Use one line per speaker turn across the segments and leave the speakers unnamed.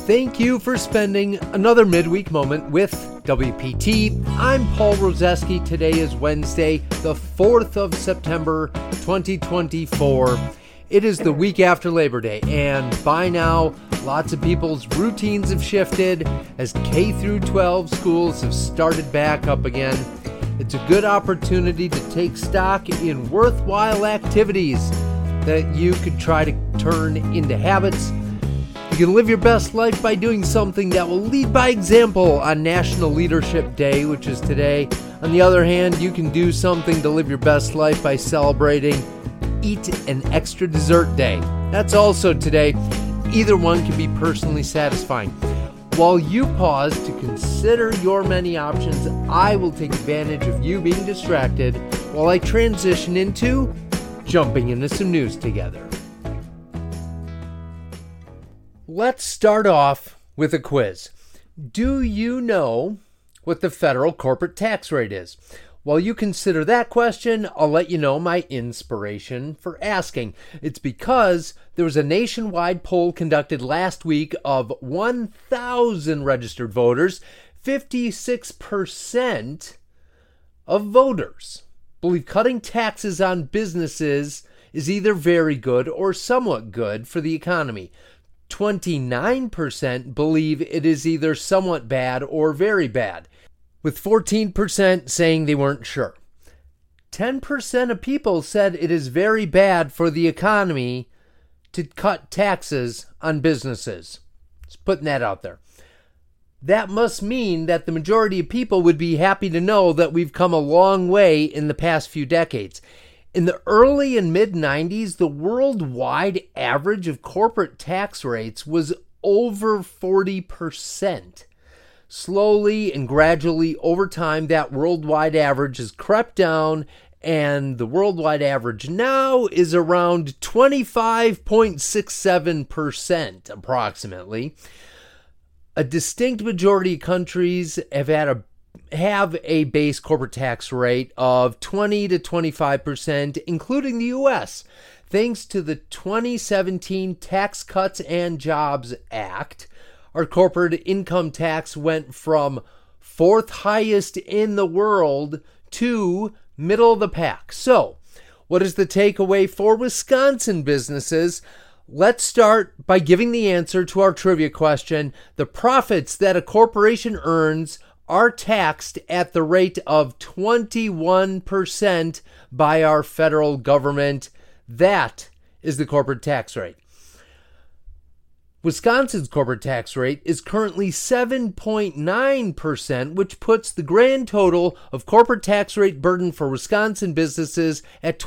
Thank you for spending another midweek moment with WPT. I'm Paul Rozeski. Today is Wednesday, the 4th of September, 2024. It is the week after Labor Day, and by now, lots of people's routines have shifted as K through 12 schools have started back up again. It's a good opportunity to take stock in worthwhile activities that you could try to turn into habits. You can live your best life by doing something that will lead by example on National Leadership Day, which is today. On the other hand, you can do something to live your best life by celebrating Eat an Extra Dessert Day. That's also today. Either one can be personally satisfying. While you pause to consider your many options, I will take advantage of you being distracted while I transition into jumping into some news together. Let's start off with a quiz. Do you know what the federal corporate tax rate is? While you consider that question, I'll let you know my inspiration for asking. It's because there was a nationwide poll conducted last week of 1,000 registered voters. 56% of voters believe cutting taxes on businesses is either very good or somewhat good for the economy. 29% believe it is either somewhat bad or very bad, with 14% saying they weren't sure. 10% of people said it is very bad for the economy to cut taxes on businesses. Just putting that out there. That must mean that the majority of people would be happy to know that we've come a long way in the past few decades. In the early and mid-90s, the worldwide average of corporate tax rates was over 40%. Slowly and gradually over time, that worldwide average has crept down, and the worldwide average now is around 25.67% approximately. A distinct majority of countries have a base corporate tax rate of 20 to 25%, including the U.S. Thanks to the 2017 Tax Cuts and Jobs Act, our corporate income tax went from fourth highest in the world to middle of the pack. So, what is the takeaway for Wisconsin businesses? Let's start by giving the answer to our trivia question. The profits that a corporation earns are taxed at the rate of 21% by our federal government. That is the corporate tax rate. Wisconsin's corporate tax rate is currently 7.9%, which puts the grand total of corporate tax rate burden for Wisconsin businesses at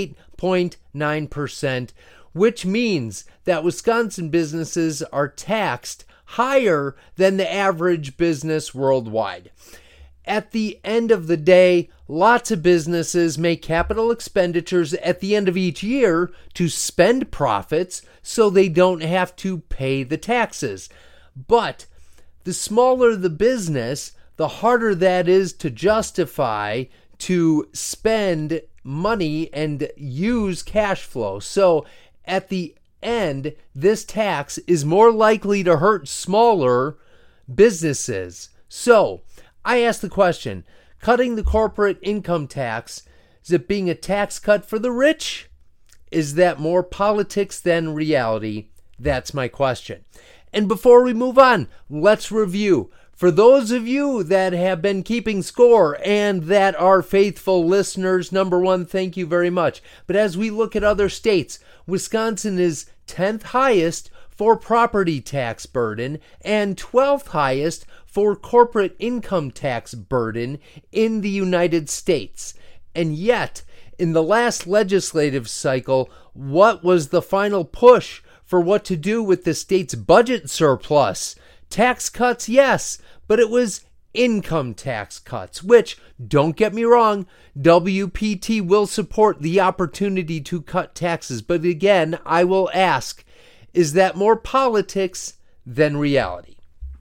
28.9%, which means that Wisconsin businesses are taxed higher than the average business worldwide. At the end of the day, lots of businesses make capital expenditures at the end of each year to spend profits so they don't have to pay the taxes. But the smaller the business, the harder that is to justify to spend money and use cash flow. So at the end, this tax is more likely to hurt smaller businesses. So I ask the question, cutting the corporate income tax, is it being a tax cut for the rich? Is that more politics than reality? That's my question. And before we move on, let's review. For those of you that have been keeping score and that are faithful listeners, number one, thank you very much. But as we look at other states, Wisconsin is 10th highest for property tax burden and 12th highest for corporate income tax burden in the United States. And yet, in the last legislative cycle, what was the final push for what to do with the state's budget surplus? Tax cuts, yes, but it was income tax cuts, which, don't get me wrong, WPT will support the opportunity to cut taxes. But again, I will ask, is that more politics than reality?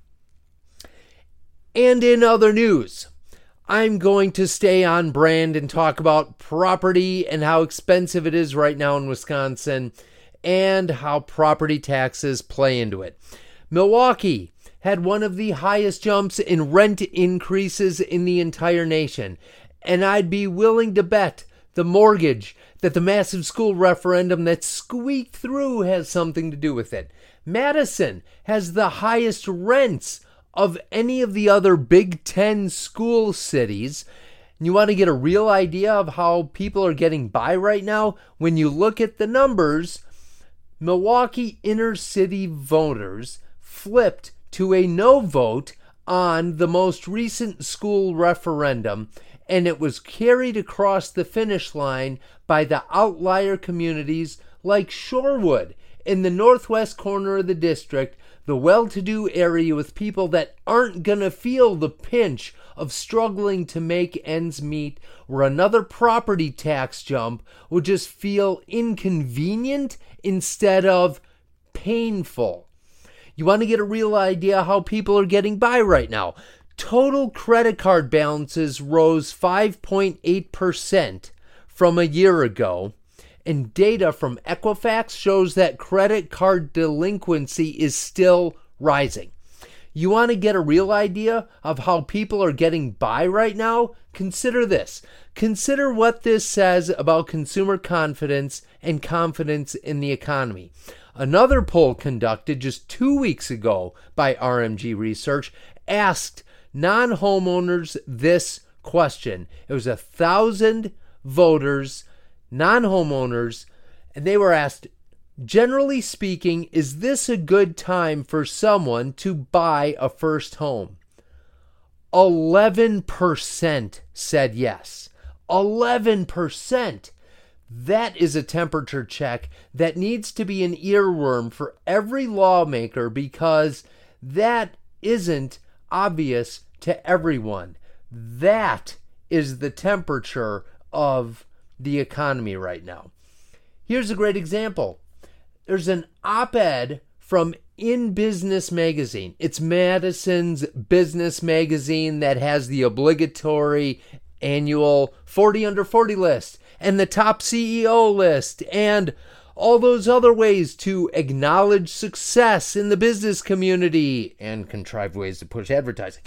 And in other news, I'm going to stay on brand and talk about property and how expensive it is right now in Wisconsin and how property taxes play into it. Milwaukee had one of the highest jumps in rent increases in the entire nation. And I'd be willing to bet the mortgage that the massive school referendum that squeaked through has something to do with it. Madison has the highest rents of any of the other Big Ten school cities. And you want to get a real idea of how people are getting by right now? When you look at the numbers, Milwaukee inner city voters flipped to a no vote on the most recent school referendum, and it was carried across the finish line by the outlier communities like Shorewood in the northwest corner of the district, the well-to-do area with people that aren't going to feel the pinch of struggling to make ends meet, where another property tax jump will just feel inconvenient instead of painful. You want to get a real idea how people are getting by right now. Total credit card balances rose 5.8% from a year ago, and data from Equifax shows that credit card delinquency is still rising. You want to get a real idea of how people are getting by right now? Consider this. Consider what this says about consumer confidence and confidence in the economy. Another poll conducted just 2 weeks ago by RMG Research asked non-homeowners this question. It was 1,000 voters, non-homeowners, and they were asked, generally speaking, is this a good time for someone to buy a first home? 11% said yes. 11%. That is a temperature check that needs to be an earworm for every lawmaker, because that isn't obvious to everyone. That is the temperature of the economy right now. Here's a great example. There's an op-ed from In Business Magazine. It's Madison's business magazine that has the obligatory annual 40 under 40 list and the top CEO list and all those other ways to acknowledge success in the business community and contrived ways to push advertising.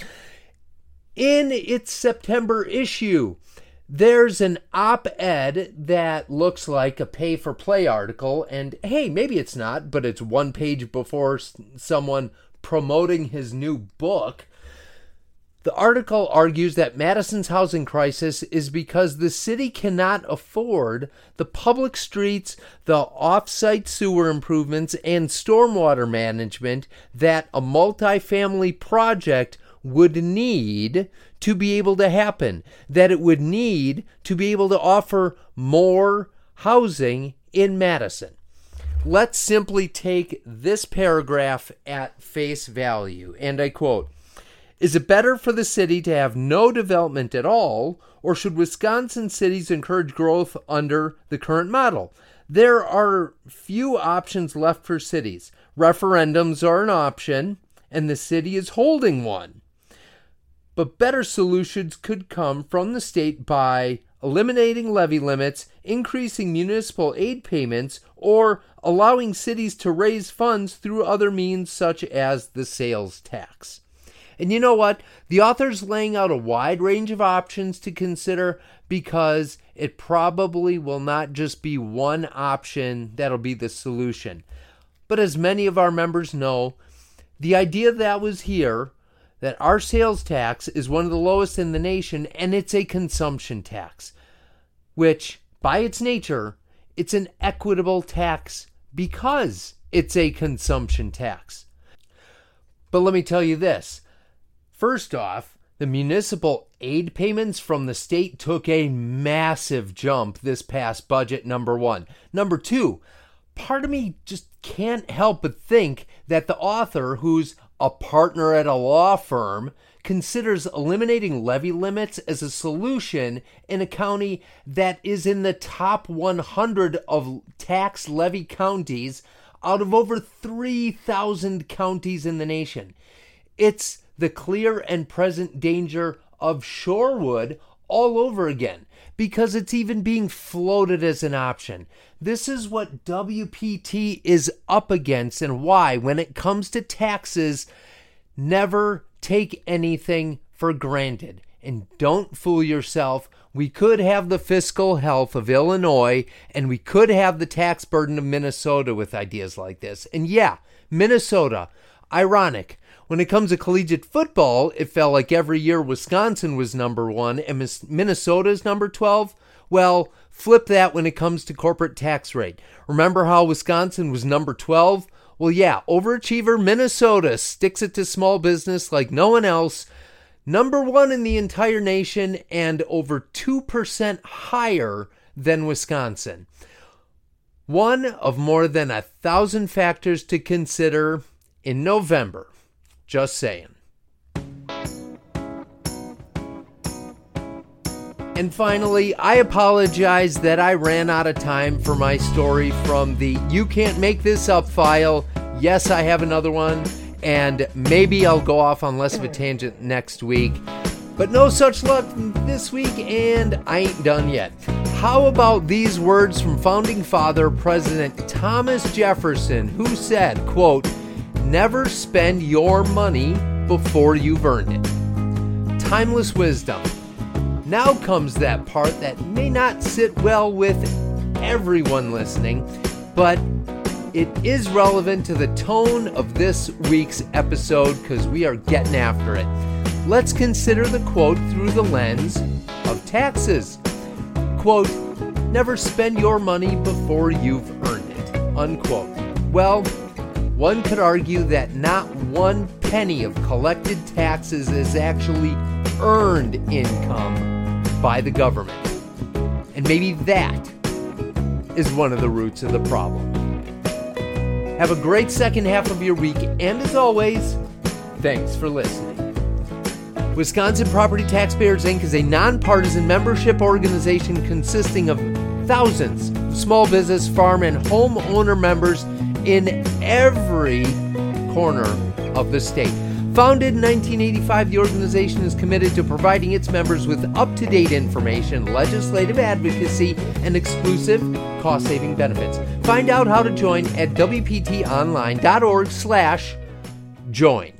In its September issue, there's an op-ed that looks like a pay-for-play article, and hey, maybe it's not, but it's one page before someone promoting his new book. The article argues that Madison's housing crisis is because the city cannot afford the public streets, the off-site sewer improvements, and stormwater management that a multifamily project would need to be able to happen, that it would need to be able to offer more housing in Madison. Let's simply take this paragraph at face value, and I quote, "Is it better for the city to have no development at all, or should Wisconsin cities encourage growth under the current model? There are few options left for cities. Referendums are an option, and the city is holding one. But better solutions could come from the state by eliminating levy limits, increasing municipal aid payments, or allowing cities to raise funds through other means such as the sales tax." And you know what? The author's laying out a wide range of options to consider, because it probably will not just be one option that'll be the solution. But as many of our members know, the idea that was here, that our sales tax is one of the lowest in the nation, and it's a consumption tax, which by its nature, it's an equitable tax because it's a consumption tax. But let me tell you this. First off, the municipal aid payments from the state took a massive jump this past budget, number one. Number two, part of me just can't help but think that the author, who's a partner at a law firm, considers eliminating levy limits as a solution in a county that is in the top 100 of tax levy counties out of over 3,000 counties in the nation. It's the clear and present danger of Shorewood all over again because it's even being floated as an option. This is what WPT is up against and why, when it comes to taxes, never take anything for granted. And don't fool yourself. We could have the fiscal health of Illinois, and we could have the tax burden of Minnesota with ideas like this. And yeah, Minnesota, ironic. When it comes to collegiate football, it felt like every year Wisconsin was number 1 and Minnesota is number 12. Well, flip that when it comes to corporate tax rate. Remember how Wisconsin was number 12? Well, yeah, overachiever Minnesota sticks it to small business like no one else. Number 1 in the entire nation and over 2% higher than Wisconsin. One of more than 1,000 factors to consider in November. Just saying. And finally, I apologize that I ran out of time for my story from the You Can't Make This Up file. Yes, I have another one, and maybe I'll go off on less of a tangent next week. But no such luck this week, and I ain't done yet. How about these words from founding father, President Thomas Jefferson, who said, quote, "Never spend your money before you've earned it." Timeless wisdom. Now comes that part that may not sit well with everyone listening, but it is relevant to the tone of this week's episode because we are getting after it. Let's consider the quote through the lens of taxes. Quote, "Never spend your money before you've earned it." Unquote. Well, one could argue that not one penny of collected taxes is actually earned income by the government. And maybe that is one of the roots of the problem. Have a great second half of your week, and as always, thanks for listening. Wisconsin Property Taxpayers Inc. is a nonpartisan membership organization consisting of thousands of small business, farm, and homeowner members in every corner of the state. Founded in 1985, the organization is committed to providing its members with up-to-date information, legislative advocacy, and exclusive cost-saving benefits. Find out how to join at wptonline.org/join.